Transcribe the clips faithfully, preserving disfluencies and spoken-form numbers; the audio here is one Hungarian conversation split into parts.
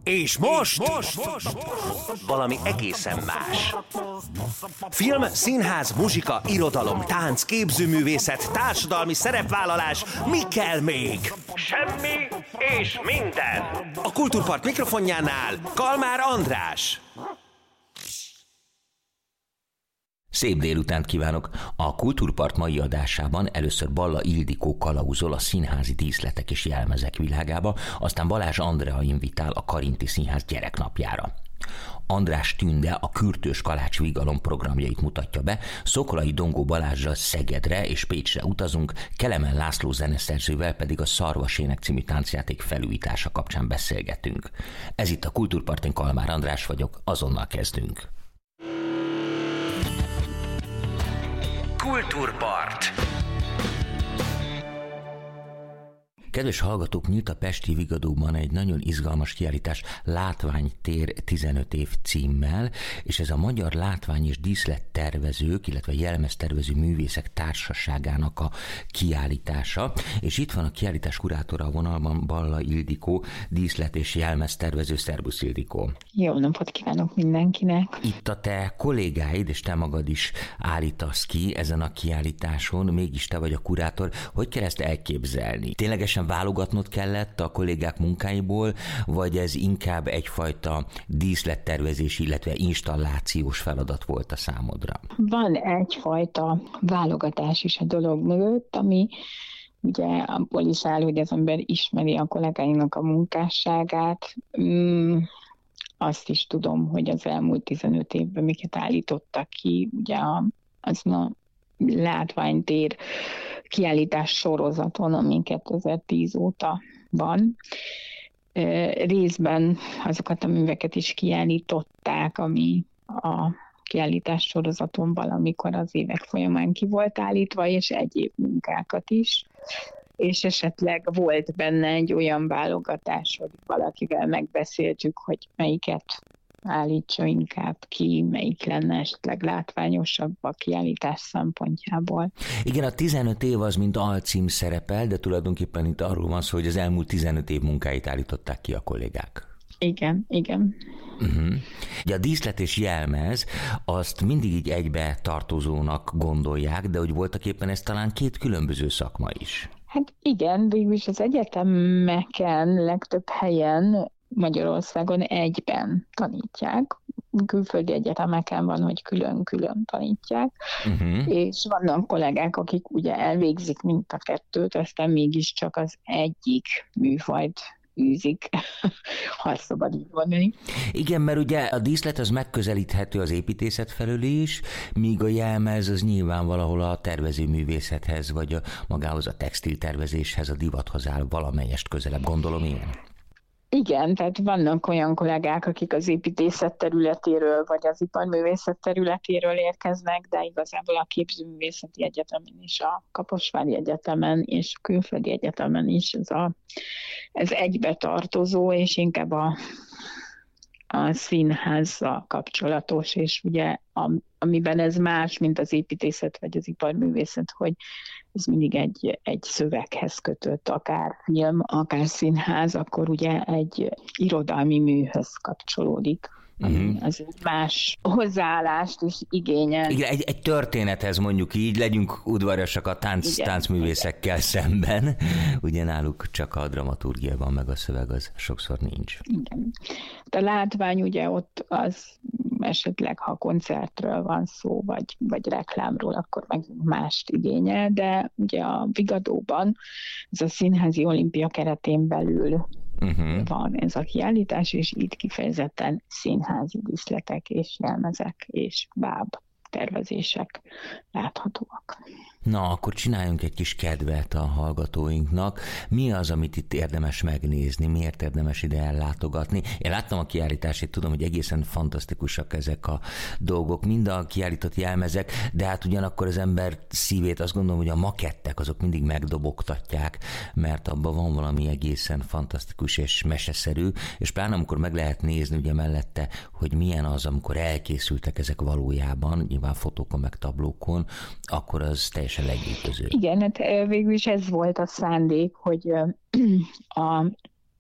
És most, most, most, most valami egészen más. Film, színház, muzsika, irodalom, tánc, képzőművészet, társadalmi szerepvállalás, mi kell még? Semmi és minden. A Kultúrpart mikrofonjánál Kalmár András. Szép délutánt kívánok! A Kultúrpart mai adásában először Balla Ildikó kalauzol a színházi díszletek és jelmezek világába, aztán Balázs Andrea invitál a Karinti Színház gyereknapjára. András Tünde a Kürtős Kalács Vigalom programjait mutatja be, Szokolai Dongó Balázsral Szegedre és Pécsre utazunk, Kelemen László zeneszerzővel pedig a Szarvasének című táncjáték felújítása kapcsán beszélgetünk. Ez itt a Kultúrpart, én Kalmár András vagyok, azonnal kezdünk. Kultúrpart. Kedves hallgatók, nyílt a pesti Vigadóban egy nagyon izgalmas kiállítás, Látványtér tizenöt év címmel, és ez a Magyar Látvány- és Díszlettervezők, illetve Jelmeztervező Művészek Társaságának a kiállítása, és itt van a kiállítás kurátora a vonalban, Balla Ildikó, díszlet- és jelmeztervező. Szerbusz, Ildikó! Jó napot kívánok mindenkinek! Itt a te kollégáid, és te magad is állítasz ki ezen a kiállításon, mégis te vagy a kurátor. Hogy kell ezt elképzelni? Ténylegesen válogatnod kellett a kollégák munkáiból, vagy ez inkább egyfajta díszlettervezés, illetve installációs feladat volt a számodra? Van egyfajta válogatás is a dolog mögött, ami ugye abból is áll, hogy az ember ismeri a kollégáinak a munkásságát. Mm, azt is tudom, hogy az elmúlt tizenöt évben miket állítottak ki, ugye az a Látványtér kiállítás sorozaton, ami kétezer-tíz óta van. Részben azokat a műveket is kiállították, ami a kiállítás sorozaton valamikor az évek folyamán ki volt állítva, és egyéb munkákat is. És esetleg volt benne egy olyan válogatás, hogy valakivel megbeszéltük, hogy melyiket állítsa inkább ki, melyik lenne esetleg látványosabb a kiállítás szempontjából. Igen, a tizenöt év az, mint alcím szerepel, de tulajdonképpen itt arról van szó, hogy az elmúlt tizenöt év munkáit állították ki a kollégák. Igen, igen. Uh-huh. Ugye a díszlet és jelmez, azt mindig így egybe tartozónak gondolják, de hogy voltak éppen ez talán két különböző szakma is. Hát igen, végülis az egyetemeken legtöbb helyen Magyarországon egyben tanítják. Külföldi egyetemeken van, hogy külön-külön tanítják, uh-huh. és vannak kollégák, akik ugye elvégzik mind a kettőt, aztán mégiscsak az egyik műfajt űzik, ha szabad így mondani. Igen, mert ugye a díszlet az megközelíthető az építészet felől is, míg a jelmez az nyilván valahol a tervezőművészethez, vagy a, magához a textiltervezéshez, a divathoz áll valamelyest közelebb, gondolom én. Igen, tehát vannak olyan kollégák, akik az építészet területéről, vagy az iparművészet területéről érkeznek, de igazából a Képzőművészeti Egyetemen is, a Kaposvári Egyetemen és a Külföldi Egyetemen is ez, a, ez egybe tartozó, és inkább a, a színházzal kapcsolatos, és ugye a, amiben ez más, mint az építészet vagy az iparművészet, hogy ez mindig egy, egy szöveghez kötött, akár film, akár színház, akkor ugye egy irodalmi műhöz kapcsolódik. Uh-huh. Az más hozzáállást is igényel. Igen, egy, egy történethez mondjuk így, legyünk udvariasak a tánc, igen, táncművészekkel igen. szemben. Ugye náluk csak a dramaturgia van, meg a szöveg az sokszor nincs. Igen. A látvány ugye ott az esetleg, ha koncertről van szó, vagy, vagy reklámról, akkor meg mást igényel, de ugye a Vigadóban ez a Színházi Olimpia keretén belül uh-huh. van ez a kiállítás, és itt kifejezetten színházi díszletek és jelmezek és báb tervezések láthatóak. Na, akkor csináljunk egy kis kedvet a hallgatóinknak. Mi az, amit itt érdemes megnézni? Miért érdemes ide ellátogatni? Én láttam a kiállítását, tudom, hogy egészen fantasztikusak ezek a dolgok, mind a kiállított jelmezek, de hát ugyanakkor az ember szívét azt gondolom, hogy a makettek azok mindig megdobogtatják, mert abban van valami egészen fantasztikus és meseszerű, és pláne amikor meg lehet nézni ugye mellette, hogy milyen az, amikor elkészültek ezek valójában, nyilván fotókon meg tablókon, akkor az teljesen legütöző. Igen, hát végül is ez volt a szándék, hogy a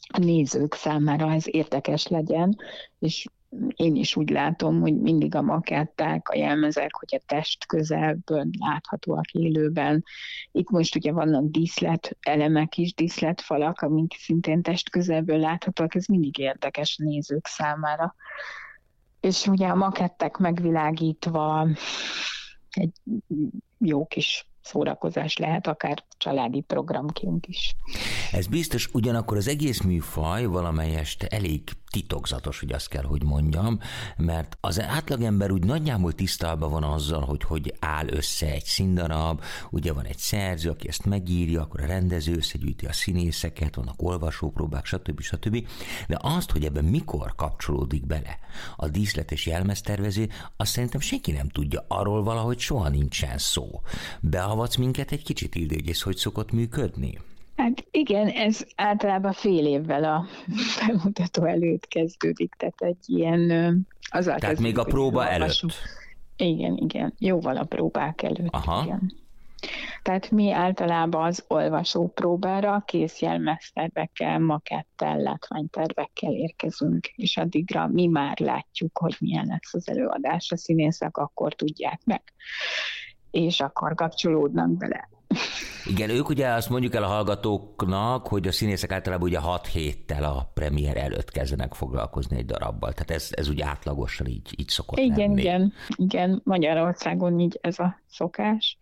a nézők számára ez érdekes legyen, és én is úgy látom, hogy mindig a maketták, a jelmezek, hogy a test közelből láthatóak élőben. Itt most ugye vannak díszlet elemek is, díszletfalak, amik szintén test közelből láthatóak, ez mindig érdekes nézők számára. És ugye a makettek megvilágítva egy jó kis szórakozás lehet, akár családi programként is. Ez biztos, ugyanakkor az egész műfaj valamelyest elég titokzatos, hogy azt kell, hogy mondjam, mert az átlagember úgy nagyjából tisztában van azzal, hogy hogy áll össze egy színdarab, ugye van egy szerző, aki ezt megírja, akkor a rendező összegyűjti a színészeket, vannak olvasópróbák, stb. stb. De azt, hogy ebben mikor kapcsolódik bele a díszlet és jelmeztervező, azt szerintem senki nem tudja, arról valahogy soha nincsen szó. Beavatsz minket egy kicsit, Ildégyész, hogy szokott működni? Hát igen, ez általában fél évvel a bemutató előtt kezdődik, tehát egy ilyen... Azzal tehát kezdődik, még a próba előtt? Igen, igen, jóval a próbák előtt. Aha. Igen. Tehát mi általában az olvasó próbára kész jelmeztervekkel, makettel, látványtervekkel érkezünk, és addigra mi már látjuk, hogy milyen lesz az előadás, a színészek akkor tudják meg, és akkor kapcsolódnak bele. Igen, ők ugye azt mondjuk el a hallgatóknak, hogy a színészek általában ugye hat héttel a premier előtt kezdenek foglalkozni egy darabbal. Tehát ez, ez ugye átlagosan így, így szokott igen, lenni. Igen, igen, Magyarországon így ez a szokás.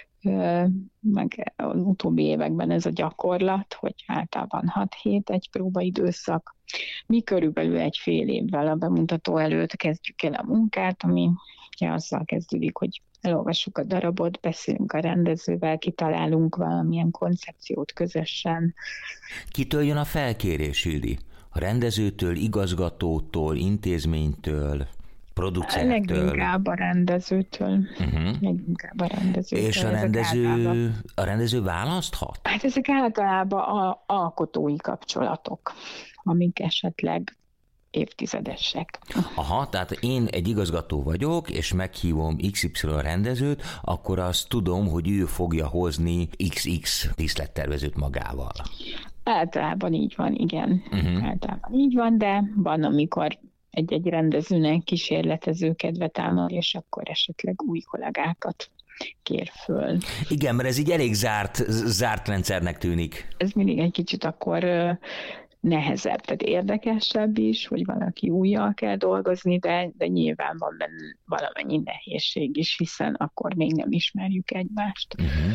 Meg az utóbbi években ez a gyakorlat, hogy általában hat hét egy próbaidőszak. Mi körülbelül egy fél évvel a bemutató előtt kezdjük el a munkát, ami ugye azzal kezdődik, hogy elolvassuk a darabot, beszélünk a rendezővel, kitalálunk valamilyen koncepciót közösen. Kitől jön a felkérés, Ildi? A rendezőtől, igazgatótól, intézménytől, producerektől? Leginkább a rendezőtől. Uh-huh. Leginkább a rendezőtől. És a rendező, a rendező választhat? Hát ezek általában a alkotói kapcsolatok, amik esetleg évtizedesek. Aha, tehát én egy igazgató vagyok, és meghívom iksz ipszilon rendezőt, akkor azt tudom, hogy ő fogja hozni iksz iksz díszlettervezőt magával. Általában így van, igen. Uh-huh. Általában így van, de van, amikor egy-egy rendezőnek kísérletező kedve támad, és akkor esetleg új kollégákat kér föl. Igen, mert ez így elég zárt, zárt rendszernek tűnik. Ez mindig egy kicsit akkor nehezebb, tehát érdekesebb is, hogy valaki újjal kell dolgozni, de, de nyilván van benne valamennyi nehézség is, hiszen akkor még nem ismerjük egymást. Uh-huh.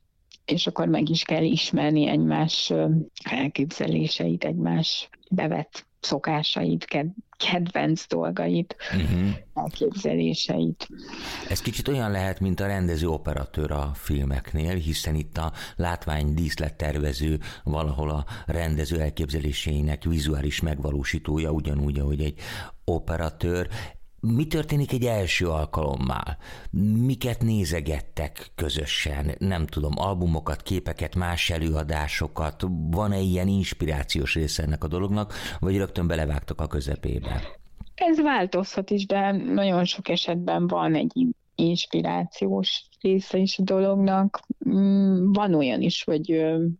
És akkor meg is kell ismerni egymás elképzeléseit, egymás bevett szokásait, kedvenc dolgait, uh-huh. elképzeléseit. Ez kicsit olyan lehet, mint a rendező operatőr a filmeknél, hiszen itt a látvány díszlettervező valahol a rendező elképzeléseinek vizuális megvalósítója, ugyanúgy, ahogy egy operatőr. Mi történik egy első alkalommal? Miket nézegettek közösen? Nem tudom, albumokat, képeket, más előadásokat? Van-e ilyen inspirációs része ennek a dolognak, vagy rögtön belevágtak a közepébe? Ez változhat is, de nagyon sok esetben van egy inspirációs része is a dolognak. Van olyan is, hogy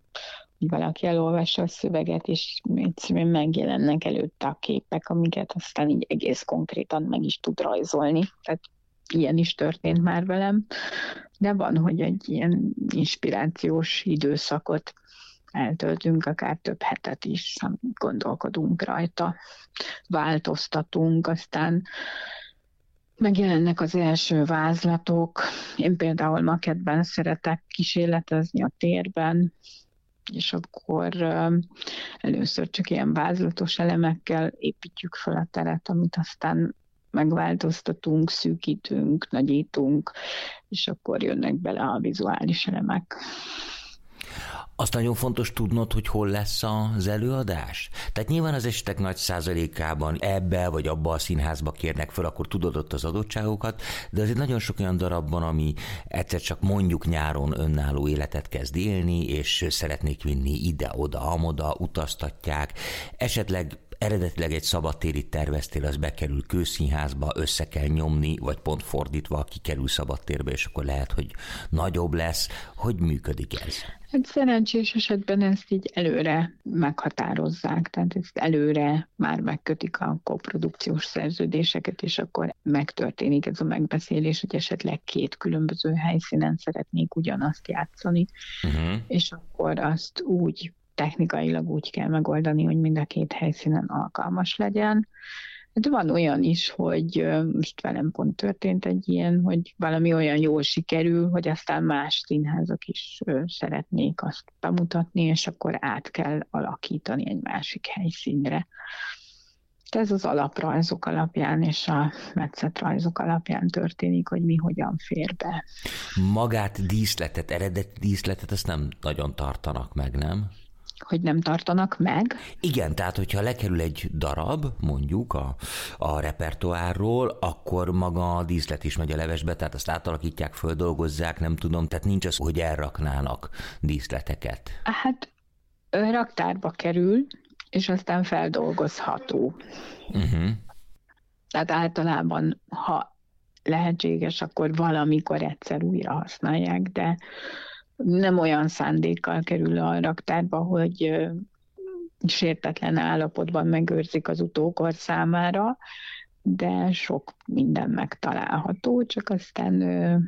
valaki elolvassa a szöveget, és egyszerűen megjelennek előtte a képek, amiket aztán így egész konkrétan meg is tud rajzolni. Tehát ilyen is történt már velem. De van, hogy egy ilyen inspirációs időszakot eltöltünk, akár több hetet is, gondolkodunk rajta, változtatunk, aztán megjelennek az első vázlatok. Én például makettben szeretek kísérletezni a térben, és akkor uh, először csak ilyen vázlatos elemekkel építjük fel a teret, amit aztán megváltoztatunk, szűkítünk, nagyítunk, és akkor jönnek bele a vizuális elemek. Azt nagyon fontos tudnod, hogy hol lesz az előadás? Tehát nyilván az esetek nagy százalékában ebbe vagy abba a színházba kérnek fel, akkor tudod ott az adottságokat, de azért nagyon sok olyan darab van, ami egyszer csak mondjuk nyáron önálló életet kezd élni, és szeretnék vinni ide-oda, amoda, utaztatják. Esetleg eredetileg egy szabadtérit terveztél, az bekerül Kőszínházba, össze kell nyomni, vagy pont fordítva, kikerül szabadtérbe, és akkor lehet, hogy nagyobb lesz. Hogy működik ez? Hát szerencsés esetben ezt így előre meghatározzák, tehát ezt előre már megkötik a koprodukciós szerződéseket, és akkor megtörténik ez a megbeszélés, hogy esetleg két különböző helyszínen szeretnék ugyanazt játszani, uh-huh. és akkor azt úgy technikailag úgy kell megoldani, hogy mind a két helyszínen alkalmas legyen. De van olyan is, hogy most velem pont történt egy ilyen, hogy valami olyan jól sikerül, hogy aztán más színházak is szeretnék azt bemutatni, és akkor át kell alakítani egy másik helyszínre. Ez az alaprajzok alapján és a metszetrajzok alapján történik, hogy mi hogyan fér be. Magát, díszletet, eredeti díszletet, ezt nem nagyon tartanak meg, nem? Hogy nem tartanak meg? Igen, tehát hogyha lekerül egy darab, mondjuk a, a repertoárról, akkor maga a díszlet is megy a levesbe, tehát azt átalakítják, földolgozzák, nem tudom, tehát nincs az, hogy elraknának díszleteket. Hát raktárba kerül, és aztán feldolgozható. Uh-huh. Tehát általában, ha lehetséges, akkor valamikor egyszer újra használják, de nem olyan szándékkal kerül a raktárba, hogy sértetlen állapotban megőrzik az utókor számára, de sok minden megtalálható, csak aztán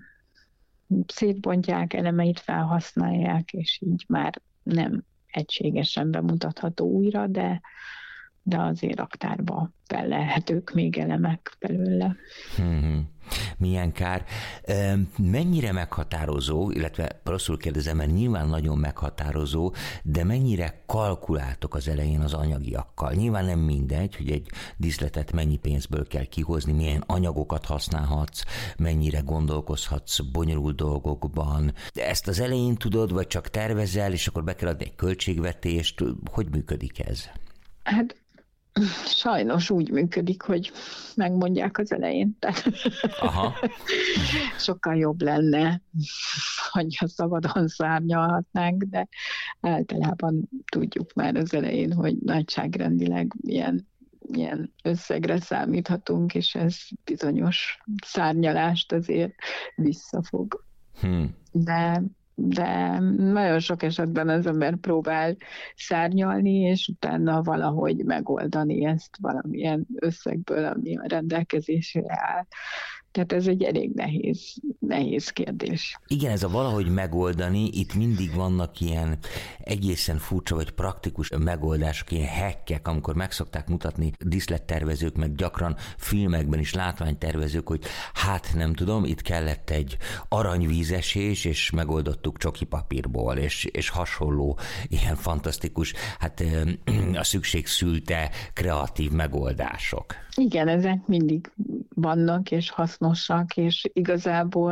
szétbontják, elemeit felhasználják, és így már nem egységesen bemutatható újra, de, de azért raktárba fellelhetők még elemek belőle. Hmm. Milyen kár. Mennyire meghatározó, illetve rosszul kérdezem, mert nyilván nagyon meghatározó, de mennyire kalkuláltok az elején az anyagiakkal? Nyilván nem mindegy, hogy egy díszletet mennyi pénzből kell kihozni, milyen anyagokat használhatsz, mennyire gondolkozhatsz bonyolult dolgokban. De ezt az elején tudod, vagy csak tervezel, és akkor be kell adni egy költségvetést? Hogy működik ez? Hát sajnos úgy működik, hogy megmondják az elején. Aha. Sokkal jobb lenne, hogyha szabadon szárnyalhatnánk, de általában tudjuk már az elején, hogy nagyságrendileg milyen, milyen összegre számíthatunk, és ez bizonyos szárnyalást azért visszafog. Hmm. De de nagyon sok esetben az ember próbál szárnyalni, és utána valahogy megoldani ezt valamilyen összegből, ami a rendelkezésre áll. Tehát ez egy elég nehéz, nehéz kérdés. Igen, ez a valahogy megoldani, itt mindig vannak ilyen egészen furcsa vagy praktikus megoldások, ilyen hackek, amikor meg szokták mutatni díszlettervezők, meg gyakran filmekben is látványtervezők, hogy hát nem tudom, itt kellett egy aranyvízesés, és megoldottuk csoki papírból, és, és hasonló ilyen fantasztikus, hát a szükség szülte kreatív megoldások. Igen, ezek mindig vannak, és hasznosak, és igazából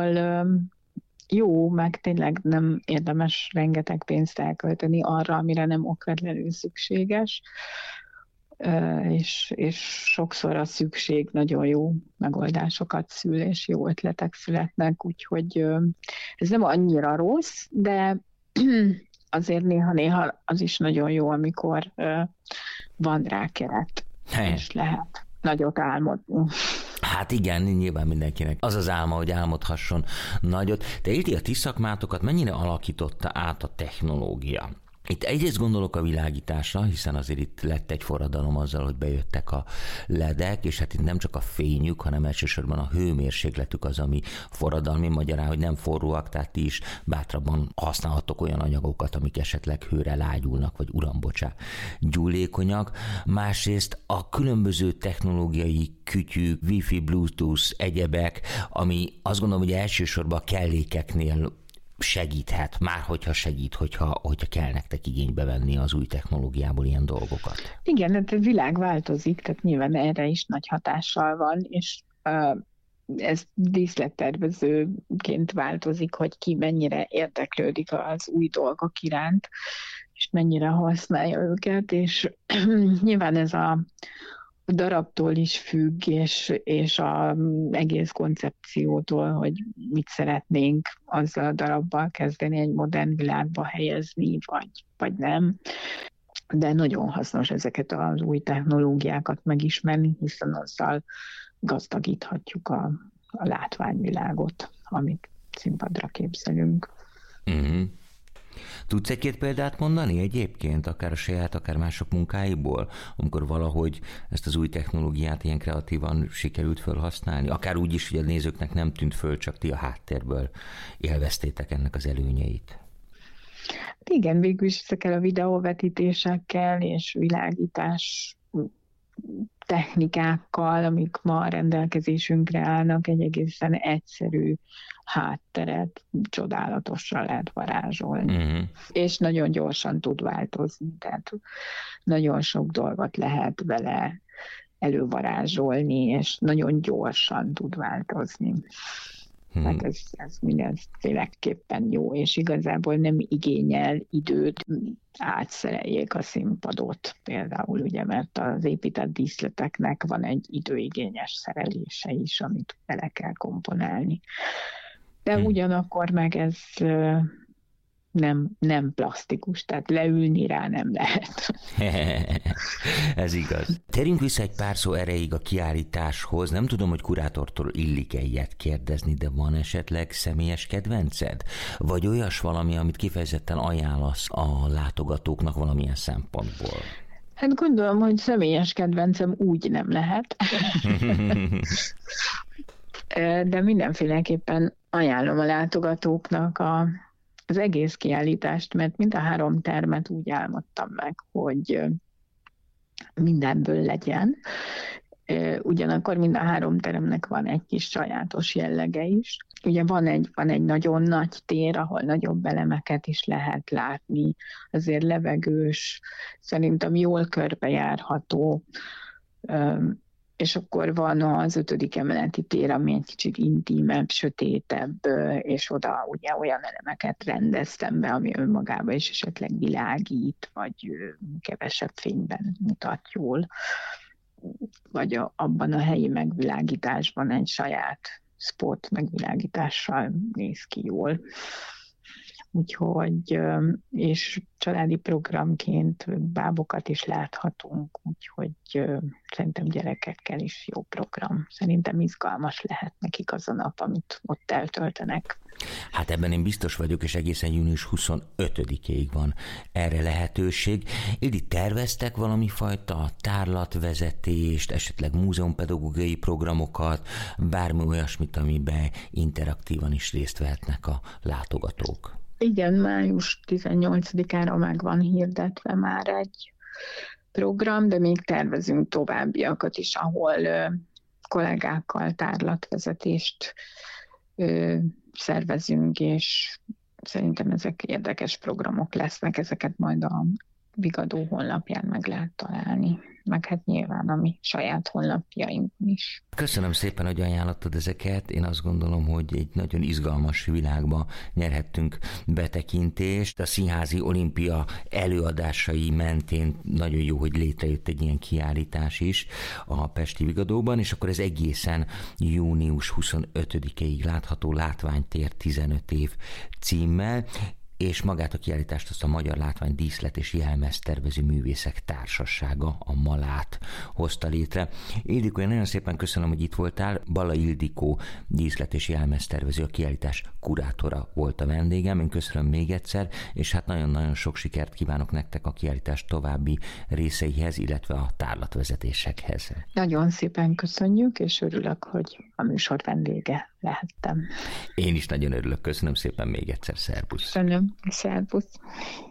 jó, meg tényleg nem érdemes rengeteg pénzt elkölteni arra, amire nem okvetlenül szükséges, és, és sokszor a szükség nagyon jó megoldásokat szül, és jó ötletek születnek, úgyhogy ez nem annyira rossz, de azért néha-néha az is nagyon jó, amikor van rá keret, Helyen. és lehet nagyot álmodni. Hát igen, nyilván mindenkinek az az álma, hogy álmodhasson nagyot. De Ildi, a ti szakmátokat mennyire alakította át a technológia? Itt egyrészt gondolok a világításra, hiszen azért itt lett egy forradalom azzal, hogy bejöttek a ledek, és hát itt nem csak a fényük, hanem elsősorban a hőmérsékletük az, ami forradalmi, magyarán, hogy nem forróak, tehát ti is bátrabban használhatok olyan anyagokat, amik esetleg hőre lágyulnak, vagy uram, bocsá, gyúlékonyak. Másrészt a különböző technológiai kütyű, wifi, bluetooth, egyebek, ami azt gondolom, hogy elsősorban a kellékeknél segíthet, már hogyha segít, hogyha, hogyha kell nektek igénybe venni az új technológiából ilyen dolgokat. Igen, hát a világ változik, tehát nyilván erre is nagy hatással van, és uh, ez díszlettervezőként változik, hogy ki mennyire érdeklődik az új dolgok iránt, és mennyire használja őket, és nyilván ez a darabtól is függ, és, és az egész koncepciótól, hogy mit szeretnénk azzal a darabbal kezdeni, egy modern világba helyezni, vagy, vagy nem. de nagyon hasznos ezeket az új technológiákat megismerni, hiszen azzal gazdagíthatjuk a, a látványvilágot, amit színpadra képzelünk. Mm-hmm. Tudsz egy-két példát mondani egyébként, akár a saját, akár mások munkáiból, amikor valahogy ezt az új technológiát ilyen kreatívan sikerült felhasználni? Akár úgy is, hogy a nézőknek nem tűnt föl, csak ti a háttérből élveztétek ennek az előnyeit. Igen, végül is ezekkel a videóvetítésekkel és világítás technikákkal, amik ma a rendelkezésünkre állnak, egy egészen egyszerű hátteret csodálatosan lehet varázsolni. Mm-hmm. És nagyon gyorsan tud változni, tehát nagyon sok dolgot lehet vele elővarázsolni, és nagyon gyorsan tud változni. Hmm. Hát ez, ez mindenféleképpen jó, és igazából nem igényel időt, átszereljék a színpadot például, ugye, mert az épített díszleteknek van egy időigényes szerelése is, amit bele kell komponálni. De hmm. ugyanakkor meg ez nem, nem plastikus, tehát leülni rá nem lehet. Ez igaz. Térjünk vissza egy pár szó erejéig a kiállításhoz. Nem tudom, hogy kurátortól illik-e ilyet kérdezni, de van esetleg személyes kedvenced? Vagy olyas valami, amit kifejezetten ajánlasz a látogatóknak valamilyen szempontból? Hát gondolom, hogy személyes kedvencem úgy nem lehet. De mindenféleképpen ajánlom a látogatóknak a az egész kiállítást, mert mind a három termet úgy álmodtam meg, hogy mindenből legyen. Ugyanakkor mind a három teremnek van egy kis sajátos jellege is. Ugye van egy, van egy nagyon nagy tér, ahol nagyobb elemeket is lehet látni, azért levegős, szerintem jól körbejárható, és akkor van az ötödik emeleti tér, ami egy kicsit intímebb, sötétebb, és oda ugye olyan elemeket rendeztem be, ami önmagában is esetleg világít, vagy kevesebb fényben mutat jól, vagy a, abban a helyi megvilágításban egy saját spot megvilágítással néz ki jól. Úgyhogy, és családi programként bábokat is láthatunk, úgyhogy szerintem gyerekekkel is jó program. Szerintem izgalmas lehet nekik az a nap, amit ott eltöltenek. Hát ebben én biztos vagyok, és egészen június huszonötödikéig van erre lehetőség. Ildi, terveztek valami fajta tárlatvezetést, esetleg múzeumpedagógiai programokat, bármi olyasmit, amiben interaktívan is részt vehetnek a látogatók? Igen, május tizennyolcadikára meg van hirdetve már egy program, de még tervezünk továbbiakat is, ahol ö, kollégákkal tárlatvezetést ö, szervezünk, és szerintem ezek érdekes programok lesznek, ezeket majd a Vigadó honlapján meg lehet találni, meg hát nyilván a mi saját honlapjainkon is. Köszönöm szépen, hogy ajánlottad ezeket. Én azt gondolom, hogy egy nagyon izgalmas világba nyerhettünk betekintést. A Színházi Olimpia előadásai mentén nagyon jó, hogy létrejött egy ilyen kiállítás is a Pesti Vigadóban, és akkor ez egészen június huszonötödikéig látható, Látványtér tizenöt év címmel, és magát a kiállítást azt a Magyar Látvány Díszlet és Jelmeztervező Művészek Társasága, a Malát hozta létre. Ildikó, én nagyon szépen köszönöm, hogy itt voltál. Balla Ildikó díszlet és jelmeztervező, a kiállítás kurátora volt a vendégem. Én köszönöm még egyszer, és hát nagyon-nagyon sok sikert kívánok nektek a kiállítás további részeihez, illetve a tárlatvezetésekhez. Nagyon szépen köszönjük, és örülök, hogy a műsor vendége lehettem. Én is nagyon örülök. Köszönöm szépen még egyszer. Szerbusz. Köszönöm. Szerbusz.